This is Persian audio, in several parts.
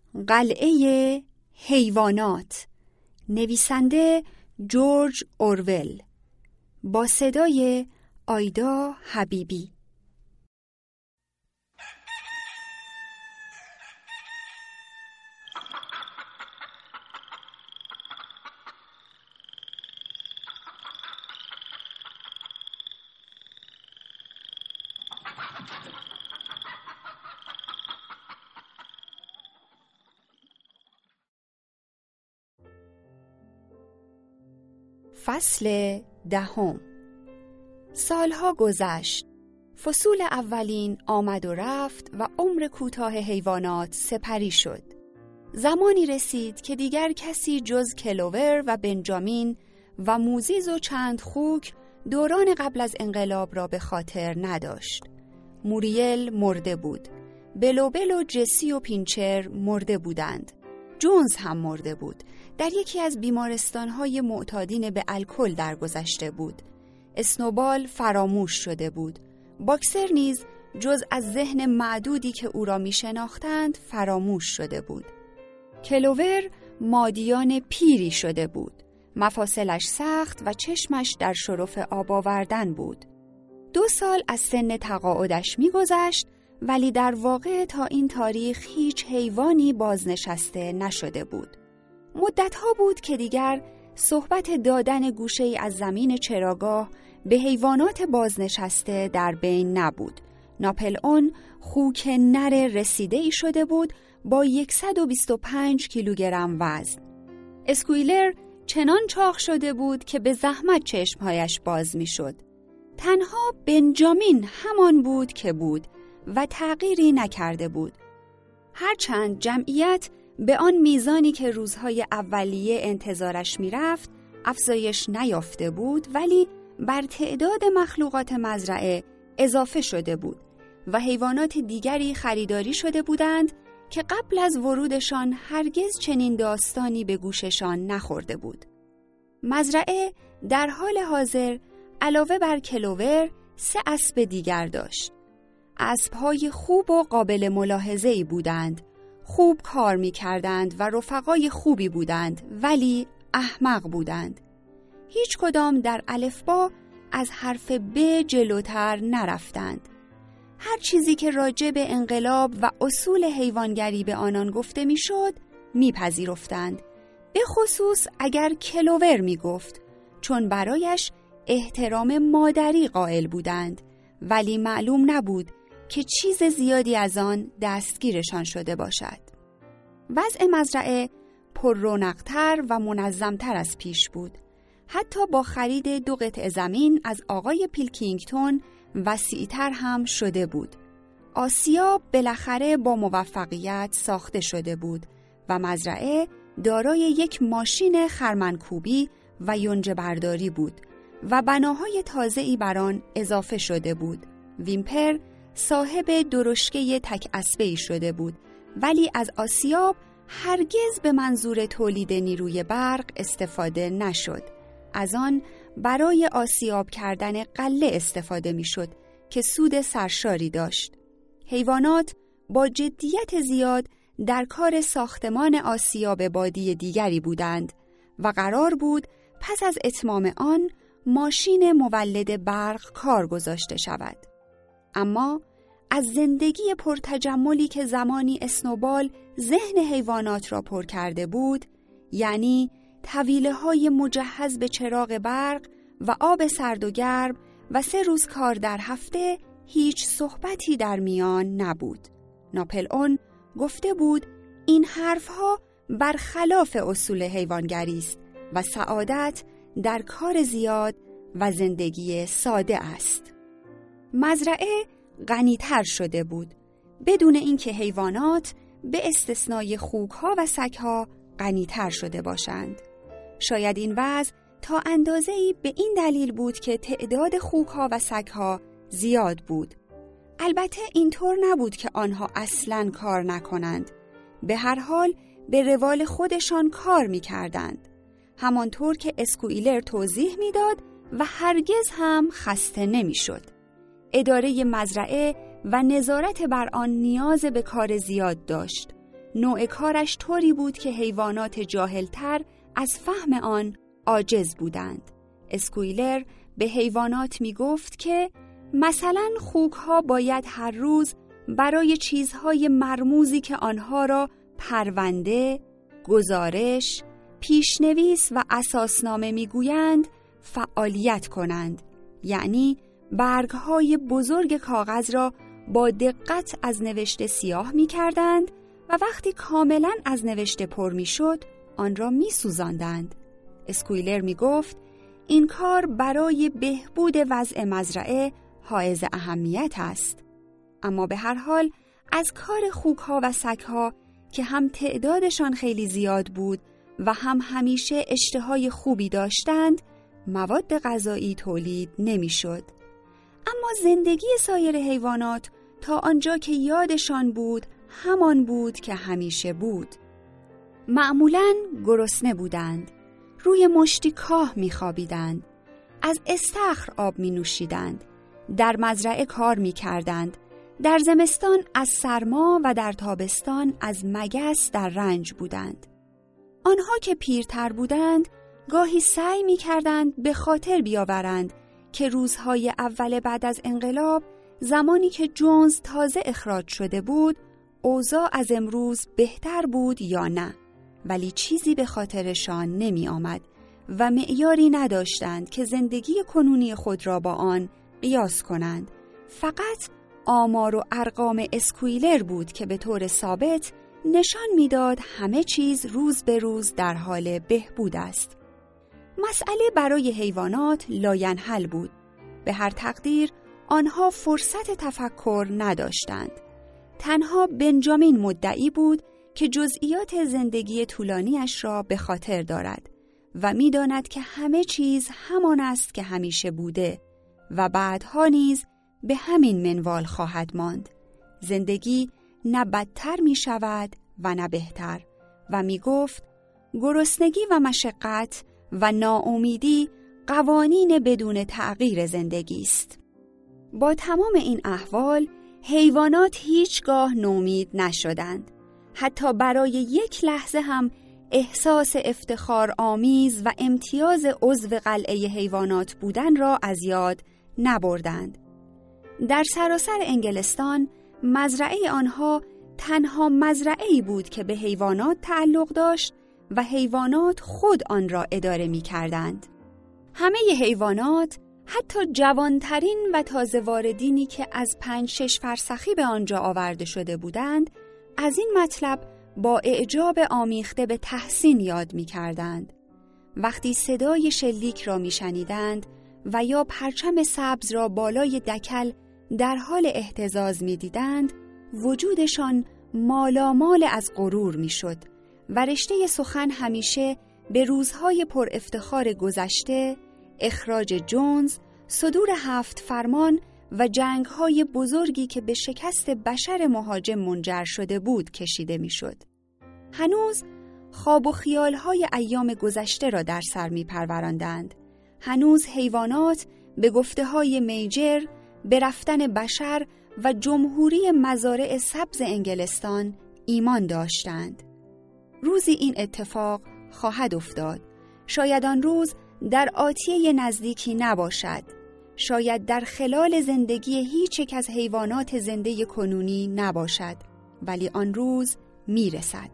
قلعه حیوانات، نویسنده جورج اورول، با صدای آیدا حبیبی. فصل 10. سالها گذشت. فصول اولین آمد و رفت و عمر کوتاه حیوانات سپری شد. زمانی رسید که دیگر کسی جز کلوور و بنجامین و موزیز و چند خوک دوران قبل از انقلاب را به خاطر نداشت. موریل مرده بود. بلوبل و جسی و پینچر مرده بودند. جونز هم مرده بود. در یکی از بیمارستان‌های معتادین به الکل درگذشته بود. اسنوبال فراموش شده بود. باکسر نیز جز از ذهن معدودی که او را می‌شناختند فراموش شده بود. کلوور مادیان پیری شده بود. مفاصلش سخت و چشمش در شرف آب آوردن بود. 2 سال از سن تقاعدش می‌گذشت، ولی در واقع تا این تاریخ هیچ حیوانی بازنشسته نشده بود. مدتها بود که دیگر صحبت دادن گوشه‌ای از زمین چراگاه به حیوانات بازنشسته در بین نبود. ناپل اون خوک نر رسیده‌ای شده بود با 125 کیلوگرم وزن. اسکویلر چنان چاق شده بود که به زحمت چشمهایش باز می‌شد. تنها بنجامین همان بود که بود و تغییری نکرده بود. هرچند جمعیت به آن میزانی که روزهای اولیه انتظارش میرفت افزایش نیافته بود، ولی بر تعداد مخلوقات مزرعه اضافه شده بود و حیوانات دیگری خریداری شده بودند که قبل از ورودشان هرگز چنین داستانی به گوششان نخورده بود. مزرعه در حال حاضر علاوه بر کلوور 3 اسب دیگر داشت. اسب‌های خوب و قابل ملاحظه‌ای بودند. خوب کار می‌کردند و رفقای خوبی بودند، ولی احمق بودند. هیچ کدام در الفبا از حرف ب جلوتر نرفتند. هر چیزی که راجع به انقلاب و اصول حیوانگری به آنان گفته می‌شد، می‌پذیرفتند. به خصوص اگر کلوور می‌گفت، چون برایش احترام مادری قائل بودند، ولی معلوم نبود که چیز زیادی از آن دستگیرشان شده باشد. وضع مزرعه پر رونق‌تر و منظم‌تر از پیش بود. حتی با خرید 2 قطعه زمین از آقای پیلکینگتون وسیع‌تر هم شده بود. آسیاب بالاخره با موفقیت ساخته شده بود و مزرعه دارای یک ماشین خرمنکوبی و یونجه برداری بود و بناهای تازه‌ای بر آن اضافه شده بود. ویمپر صاحب درشکه تک اسبه‌ای شده بود، ولی از آسیاب هرگز به منظور تولید نیروی برق استفاده نشد. از آن برای آسیاب کردن غله استفاده می‌شد که سود سرشاری داشت. حیوانات با جدیت زیاد در کار ساختمان آسیاب بادی دیگری بودند و قرار بود پس از اتمام آن ماشین مولد برق کار گذاشته شود. اما از زندگی پرتجملی که زمانی اسنوبال ذهن حیوانات را پر کرده بود، یعنی طویله‌های مجهز به چراغ برق و آب سرد و گرم و 3 روز کار در هفته، هیچ صحبتی در میان نبود. ناپل اون گفته بود این حرفها برخلاف اصول حیوانگری است و سعادت در کار زیاد و زندگی ساده است. مزرعه غنی‌تر شده بود، بدون اینکه حیوانات به استثنای خوک‌ها و سگ‌ها غنی‌تر شده باشند. شاید این وضع تا اندازه‌ای به این دلیل بود که تعداد خوک‌ها و سگ‌ها زیاد بود. البته اینطور نبود که آنها اصلاً کار نکنند. به هر حال به روال خودشان کار می‌کردند، همانطور که اسکویلر توضیح می‌داد و هرگز هم خسته نمی‌شد. اداره مزرعه و نظارت بر آن نیاز به کار زیاد داشت. نوع کارش طوری بود که حیوانات جاهلتر از فهم آن عاجز بودند. اسکویلر به حیوانات می گفت که مثلا خوک‌ها باید هر روز برای چیزهای مرموزی که آنها را پرونده، گزارش، پیشنویس و اساسنامه میگویند فعالیت کنند، یعنی برگ‌های بزرگ کاغذ را با دقت از نوشته سیاه می‌کردند و وقتی کاملاً از نوشته پر می‌شد آن را می‌سوزاندند. اسکویلر می‌گفت این کار برای بهبود وضع مزرعه حائز اهمیت است. اما به هر حال از کار خوک‌ها و سگ‌ها که هم تعدادشان خیلی زیاد بود و هم همیشه اشتهای خوبی داشتند، مواد غذایی تولید نمی‌شد. اما زندگی سایر حیوانات تا آنجا که یادشان بود همان بود که همیشه بود. معمولاً گرسنه بودند، روی مشتی کاه می‌خوابیدند، از استخر آب می‌نوشیدند، در مزرعه کار می‌کردند، در زمستان از سرما و در تابستان از مگس در رنج بودند. آنها که پیرتر بودند گاهی سعی می‌کردند به خاطر بیاورند که روزهای اول بعد از انقلاب، زمانی که جونز تازه اخراج شده بود، اوضاع از امروز بهتر بود یا نه، ولی چیزی به خاطرشان نمی آمد و معیاری نداشتند که زندگی کنونی خود را با آن قیاس کنند. فقط آمار و ارقام اسکویلر بود که به طور ثابت نشان میداد همه چیز روز به روز در حال بهبود است. مسئله برای حیوانات لاینحل بود. به هر تقدیر آنها فرصت تفکر نداشتند. تنها بنجامین مدعی بود که جزئیات زندگی طولانیش را به خاطر دارد و می‌داند که همه چیز همان است که همیشه بوده و بعدها نیز به همین منوال خواهد ماند. زندگی نه بدتر می شود و نه بهتر و می گفت گرسنگی و مشقت و ناامیدی قوانین بدون تغییر زندگی است. با تمام این احوال حیوانات هیچگاه نومید نشدند. حتی برای یک لحظه هم احساس افتخار آمیز و امتیاز عضو قلعه حیوانات بودن را از یاد نبردند. در سراسر انگلستان مزرعه آنها تنها مزرعه‌ای بود که به حیوانات تعلق داشت و حیوانات خود آن را اداره می‌کردند. همه حیوانات، حتی جوانترین و تازه واردینی که از 5-6 فرسخی به آنجا آورده شده بودند، از این مطلب با اعجاب آمیخته به تحسین یاد می‌کردند. وقتی صدای شلیک را می‌شنیدند و یا پرچم سبز را بالای دکل در حال اهتزاز می‌دیدند، وجودشان مالامال از غرور می‌شد و رشته سخن همیشه به روزهای پر افتخار گذشته، اخراج جونز، صدور 7 فرمان و جنگ‌های بزرگی که به شکست بشر مهاجم منجر شده بود کشیده می‌شد. هنوز خواب و خیال‌های ایام گذشته را در سر می‌پروراندند. هنوز حیوانات به گفته‌های میجر، به رفتن بشر و جمهوری مزارع سبز انگلستان ایمان داشتند. روزی این اتفاق خواهد افتاد. شاید آن روز در آتیه نزدیکی نباشد. شاید در خلال زندگی هیچ یک از حیوانات زنده کنونی نباشد. ولی آن روز میرسد.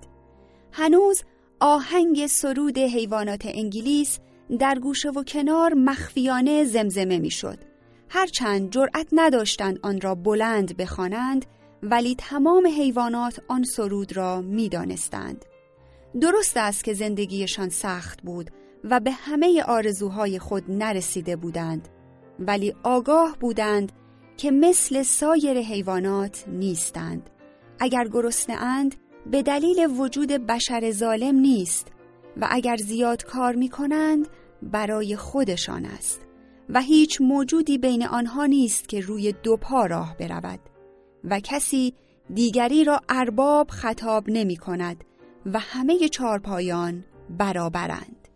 هنوز آهنگ سرود حیوانات انگلیس در گوشه و کنار مخفیانه زمزمه میشد. هرچند جرأت نداشتند آن را بلند بخوانند، ولی تمام حیوانات آن سرود را میدانستند. درست است که زندگیشان سخت بود و به همه آرزوهای خود نرسیده بودند، ولی آگاه بودند که مثل سایر حیوانات نیستند. اگر گرسنه‌اند به دلیل وجود بشر ظالم نیست و اگر زیاد کار می‌کنند برای خودشان است و هیچ موجودی بین آنها نیست که روی 2 پا راه برود و کسی دیگری را ارباب خطاب نمی‌کند و همه 4 پایان برابرند.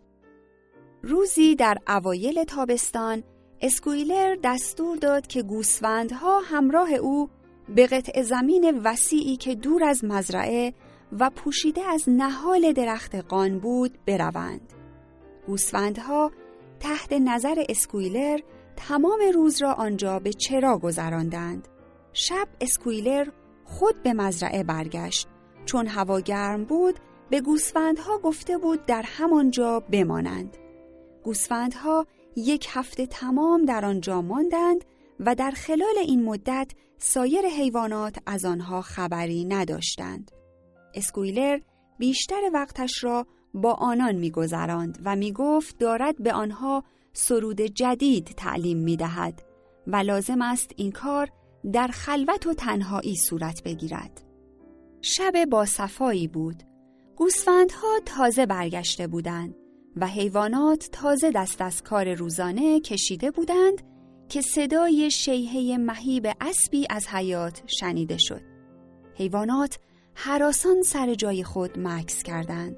روزی در اوایل تابستان اسکویلر دستور داد که گوسفندها همراه او به قطع زمین وسیعی که دور از مزرعه و پوشیده از نهال درخت قان بود بروند. گوسفندها تحت نظر اسکویلر تمام روز را آنجا به چرا گذراندند. شب اسکویلر خود به مزرعه برگشت. چون هوا گرم بود به گوسفندها گفته بود در همانجا بمانند. گوسفندها 1 هفته تمام در آنجا ماندند و در خلال این مدت سایر حیوانات از آنها خبری نداشتند. اسکویلر بیشتر وقتش را با آنان می‌گذراند و می‌گفت دارد به آنها سرود جدید تعلیم می‌دهد و لازم است این کار در خلوت و تنهایی صورت بگیرد. شب با صفایی بود. گوسفندها تازه برگشته بودند و حیوانات تازه دست از کار روزانه کشیده بودند که صدای شیهه مهیب اسبی از حیاط شنیده شد. حیوانات هراسان سر جای خود مکث کردند.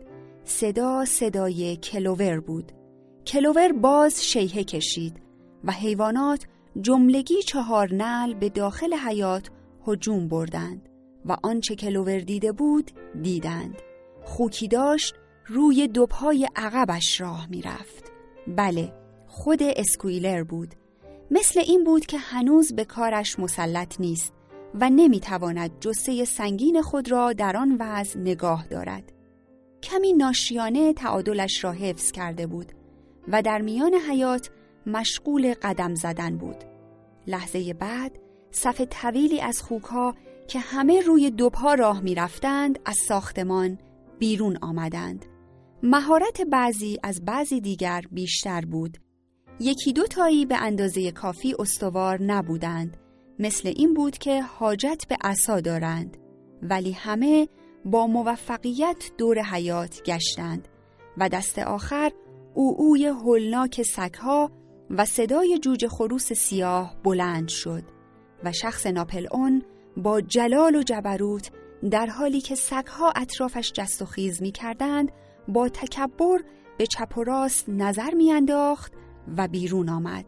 صدای کلوور بود. کلوور باز شیهه کشید و حیوانات جملگی 4 نعل به داخل حیاط هجوم بردند و آنچه کلوور دیده بود دیدند. خوکی داشت روی 2 پای عقبش راه می رفت. بله، خود اسکویلر بود. مثل این بود که هنوز به کارش مسلط نیست و نمی تواند جثه سنگین خود را در آن وضع نگاه دارد. کمی ناشیانه تعادلش را حفظ کرده بود و در میان حیاط مشغول قدم زدن بود. لحظه بعد صف طویلی از خوک‌ها که همه روی 2 پا راه می رفتند از ساختمان بیرون آمدند. مهارت بعضی از بعضی دیگر بیشتر بود. 1-2 تایی به اندازه کافی استوار نبودند. مثل این بود که حاجت به عصا دارند، ولی همه با موفقیت دور حیاط گشتند و دست آخر اوی هولناک سگ‌ها و صدای جوجه خروس سیاه بلند شد و شخص ناپلئون با جلال و جبروت در حالی که سگ‌ها اطرافش جست و خیز می‌کردند با تکبر به چپ و راست نظر می‌انداخت و بیرون آمد.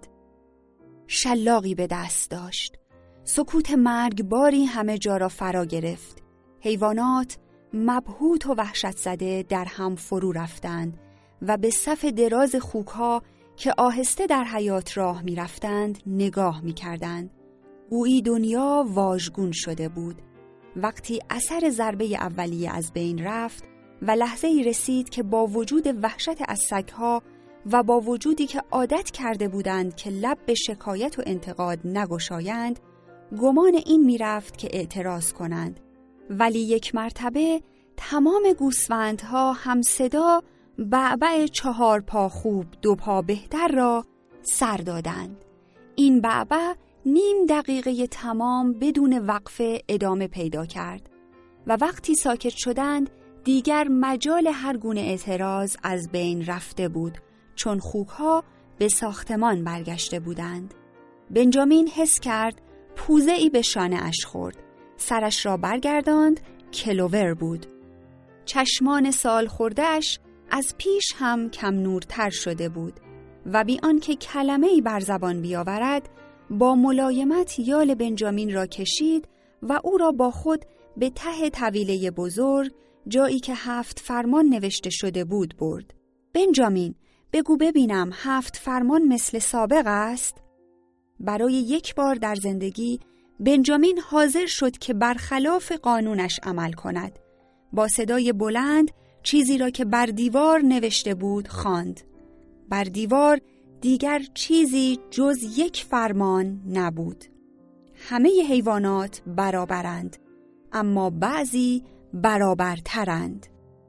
شلاقی به دست داشت. سکوت مرگباری همه جا را فرا گرفت. حیوانات مبهوت و وحشت زده در هم فرو رفتند و به صف دراز خوک‌ها که آهسته در حیاط راه می رفتند نگاه می کردند. گویی دنیا واژگون شده بود. وقتی اثر ضربه اولیه از بین رفت و لحظه‌ای رسید که با وجود وحشت از سگ‌ها و با وجودی که عادت کرده بودند که لب به شکایت و انتقاد نگشایند، گمان این می رفت که اعتراض کنند. ولی 1 مرتبه تمام گوسفندها هم صدا بعبع 4 پا خوب 2 پا بهتر را سر دادند. این بعبع 1/2 دقیقه تمام بدون وقفه ادامه پیدا کرد و وقتی ساکت شدند دیگر مجال هر گونه اعتراض از بین رفته بود، چون خوک‌ها به ساختمان برگشته بودند. بنجامین حس کرد پوزه‌ای به شانه اش خورد. سرش را برگرداند، کلوور بود. چشمان سال خورده‌اش از پیش هم کم نورتر شده بود و بی آنکه کلمه‌ای بر زبان بیاورد با ملایمت یال بنجامین را کشید و او را با خود به ته طویله بزرگ، جایی که 7 فرمان نوشته شده بود، برد. بنجامین، بگو ببینم 7 فرمان مثل سابق است؟ برای 1 بار در زندگی بنجامین حاضر شد که برخلاف قانونش عمل کند. با صدای بلند چیزی را که بر دیوار نوشته بود خواند. بر دیوار دیگر چیزی جز 1 فرمان نبود. همه حیوانات برابرند، اما بعضی برابرترند.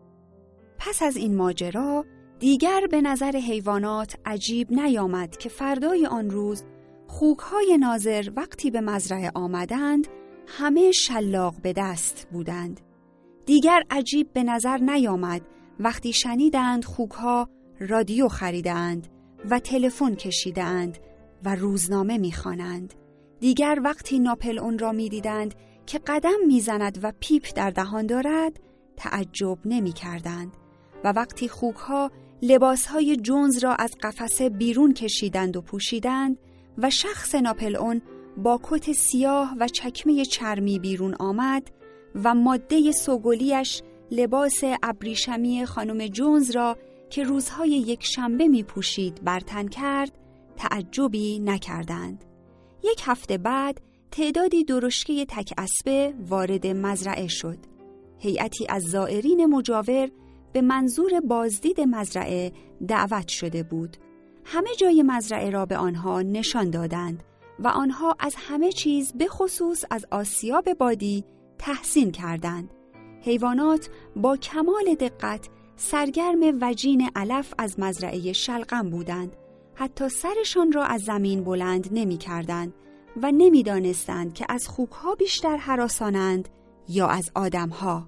پس از این ماجرا دیگر به نظر حیوانات عجیب نیامد که فردای آن روز خوک‌های ناظر وقتی به مزرعه آمدند همه شلاق به دست بودند. دیگر عجیب به نظر نیامد وقتی شنیدند خوک‌ها رادیو خریدند و تلفن کشیدند و روزنامه می‌خوانند. دیگر وقتی ناپلئون را می‌دیدند که قدم می‌زند و پیپ در دهان دارد تعجب نمی‌کردند و وقتی خوک‌ها لباس‌های جونز را از قفسه بیرون کشیدند و پوشیدند و شخص ناپلئون با کت سیاه و چکمه چرمی بیرون آمد و ماده سوگلیش لباس ابریشمی خانم جونز را که روزهای یک شنبه می پوشید برتن کرد، تعجبی نکردند. یک هفته بعد تعدادی درشکه تک اسبه وارد مزرعه شد. هیئتی از زائرین مجاور به منظور بازدید مزرعه دعوت شده بود. همه جای مزرعه را به آنها نشان دادند و آنها از همه چیز به خصوص از آسیاب بادی تحسین کردند. حیوانات با کمال دقت سرگرم وجین علف از مزرعه شلغم بودند. حتی سرشان را از زمین بلند نمی کردند و نمی دانستند که از خوکها بیشتر هراسانند یا از آدمها.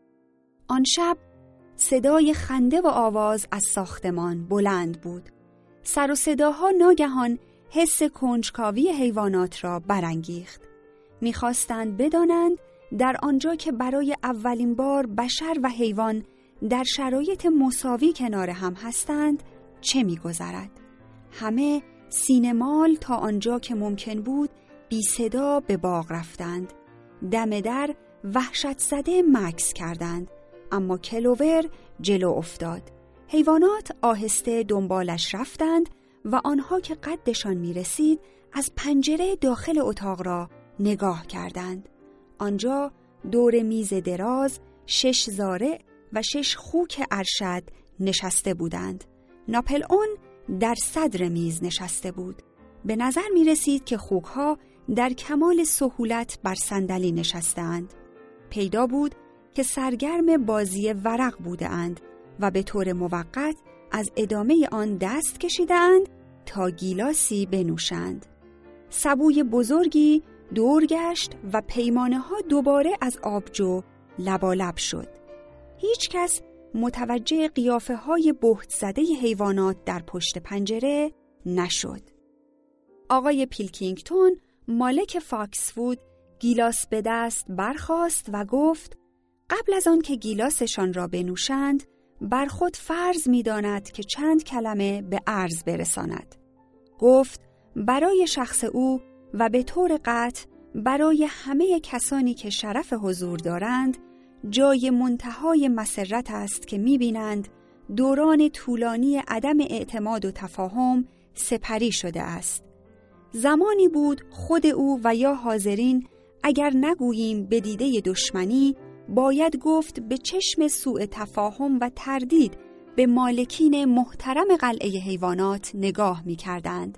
آن شب صدای خنده و آواز از ساختمان بلند بود. سر و صداها ناگهان حس کنجکاوی حیوانات را برانگیخت. می‌خواستند بدانند در آنجا که برای اولین بار بشر و حیوان در شرایط مساوی کنار هم هستند چه می‌گذرد. همه سینه‌مال تا آنجا که ممکن بود بی صدا به باغ رفتند. دم در وحشت زده مکث کردند، اما کلوور جلو افتاد. حیوانات آهسته دنبالش رفتند و آنها که قدشان می رسید از پنجره داخل اتاق را نگاه کردند. آنجا دور میز دراز 6 زارع و 6 خوک ارشد نشسته بودند. ناپلئون در صدر میز نشسته بود. به نظر می رسید که خوکها در کمال سهولت بر صندلی نشستند. پیدا بود که سرگرم بازی ورق بودند و به طور موقت از ادامه آن دست کشیدند تا گیلاسی بنوشند. سبوی بزرگی دور گشت و پیمانه ها دوباره از آبجو لبالب شد. هیچ کس متوجه قیافه های بهت زده حیوانات در پشت پنجره نشد. آقای پیلکینگتون، مالک فاکس‌فود، گیلاس به دست برخاست و گفت قبل از آن که گیلاسشان را بنوشند بر خود فرض می داند که چند کلمه به عرض برساند. گفت برای شخص او و به طور قطع برای همه کسانی که شرف حضور دارند جای منتهای مسرت است که می بینند دوران طولانی عدم اعتماد و تفاهم سپری شده است. زمانی بود خود او و یا حاضرین اگر نگوییم به دیده دشمنی باید گفت به چشم سوء تفاهم و تردید به مالکین محترم قلعه حیوانات نگاه می کردند.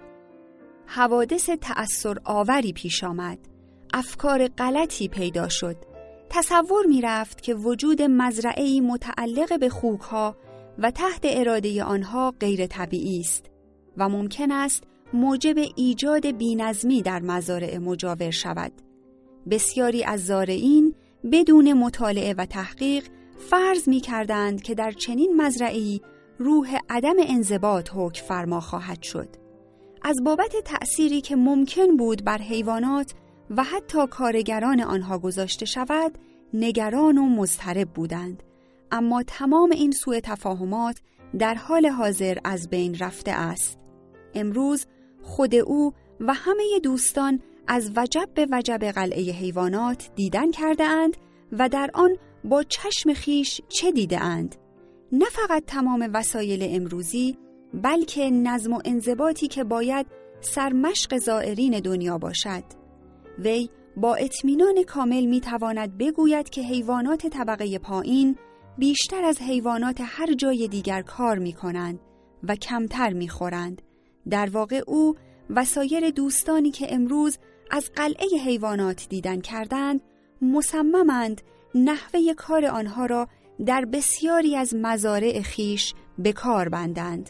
حوادث تأثر آوری پیش آمد. افکار غلطی پیدا شد. تصور می رفت که وجود مزرعه‌ای متعلق به خوکها و تحت اراده آنها غیر طبیعی است و ممکن است موجب ایجاد بی‌نظمی در مزارع مجاور شود. بسیاری از زارعین بدون مطالعه و تحقیق فرض می کردند که در چنین مزرعه‌ای روح عدم انضباط حکم فرما خواهد شد. از بابت تأثیری که ممکن بود بر حیوانات و حتی کارگران آنها گذاشته شود، نگران و مضطرب بودند. اما تمام این سوء تفاهمات در حال حاضر از بین رفته است. امروز خود او و همه دوستان از وجب به وجب قلعه حیوانات دیدن کرده اند و در آن با چشم خیش چه دیده اند؟ نه فقط تمام وسایل امروزی، بلکه نظم و انضباطی که باید سرمشق زائرین دنیا باشد. وی با اطمینان کامل میتواند بگوید که حیوانات طبقه پایین بیشتر از حیوانات هر جای دیگر کار میکنند و کمتر میخورند. در واقع او و سایر دوستانی که امروز از قلعه حیوانات دیدن کردند مصممند نحوه کار آنها را در بسیاری از مزارع خیش به کار بندند.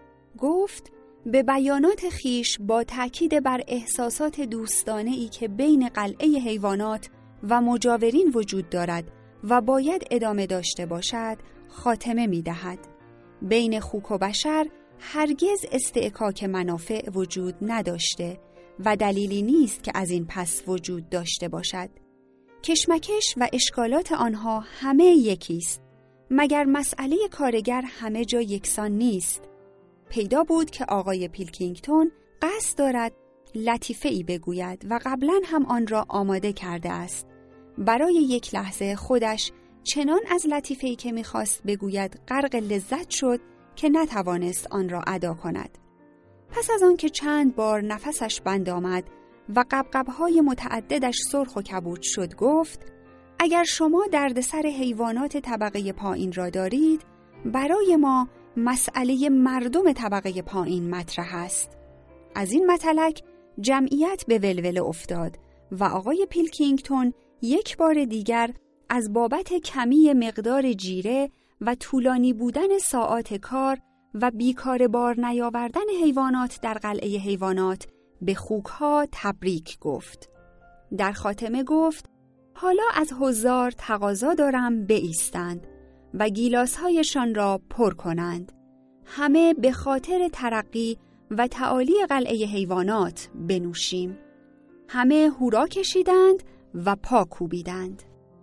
گفت به بیانات خیش با تأکید بر احساسات دوستانه‌ای که بین قلعه حیوانات و مجاورین وجود دارد و باید ادامه داشته باشد خاتمه می‌دهد. بین خوک و بشر هرگز استعکاک منافع وجود نداشته و دلیلی نیست که از این پس وجود داشته باشد. کشمکش و اشکالات آنها همه یکیست، مگر مسئله کارگر همه جا یکسان نیست. پیدا بود که آقای پیلکینگتون قصد دارد لطیفه‌ای بگوید و قبلا هم آن را آماده کرده است. برای یک لحظه خودش چنان از لطیفه‌ای که می‌خواست بگوید غرق لذت شد که نتوانست آن را ادا کند. پس از آن که چند بار نفسش بند آمد و قبقب‌های متعددش سرخ و کبود شد گفت: اگر شما دردسر حیوانات طبقه پایین را دارید، برای ما مسئله مردم طبقه پایین مطرح است. از این مطلق جمعیت به ولوله افتاد و آقای پیلکینگتون یک بار دیگر از بابت کمی مقدار جیره و طولانی بودن ساعات کار و بیکار بار نیاوردن حیوانات در قلعه حیوانات به خوک‌ها تبریک گفت. در خاتمه گفت: حالا از حضار تقاضا دارم بایستند و گیلاس‌هایشان را پر کنند. همه به خاطر ترقی و تعالی قلعه حیوانات بنوشیم. همه هورا کشیدند و پا کوبیدند.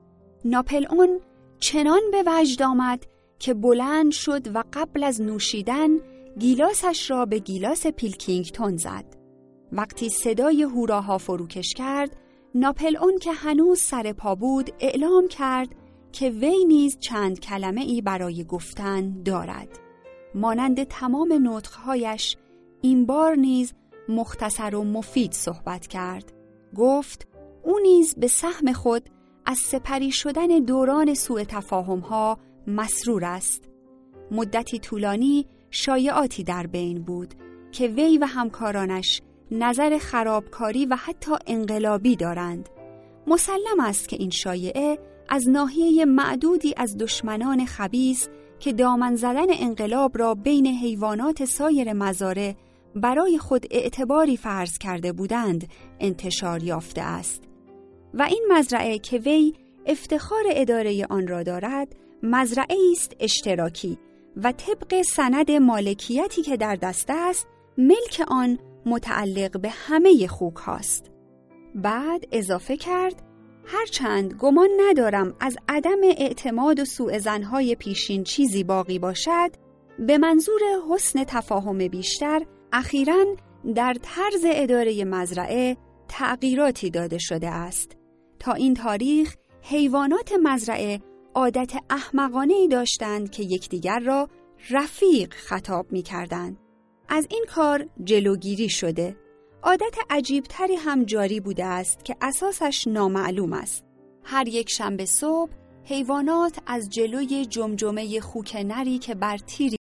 ناپلئون چنان به وجد آمد که بلند شد و قبل از نوشیدن گیلاسش را به گیلاس پیلکینگتون زد. وقتی صدای هوراها فروکش کرد، ناپلئون که هنوز سر پا بود اعلام کرد که وی نیز چند کلمه ای برای گفتن دارد. مانند تمام نطقهایش این بار نیز مختصر و مفید صحبت کرد. گفت او نیز به سهم خود از سپری شدن دوران سوء تفاهم‌ها مسرور است. مدتی طولانی شایعاتی در بین بود که وی و همکارانش نظر خرابکاری و حتی انقلابی دارند. مسلم است که این شایعه از ناحیه معدودی از دشمنان خبیث که دامن زدن انقلاب را بین حیوانات سایر مزارع برای خود اعتباری فرض کرده بودند انتشار یافته است. و این مزرعه که وی افتخار اداره آن را دارد، مزرعه است اشتراکی و طبق سند مالکیتی که در دست است، ملک آن متعلق به همه خوک هاست. بعد اضافه کرد: هرچند گمان ندارم از عدم اعتماد و سوء ظن‌های پیشین چیزی باقی باشد، به منظور حسن تفاهم بیشتر اخیراً در طرز اداره مزرعه تغییراتی داده شده است. تا این تاریخ حیوانات مزرعه عادت احمقانه‌ای داشتند که یکدیگر را رفیق خطاب می‌کردند. از این کار جلوگیری شده. عادت عجیبتری هم جاری بوده است که اساسش نامعلوم است. هر یک شنبه صبح حیوانات از جلوی جمجمه خوک نری که بر تیری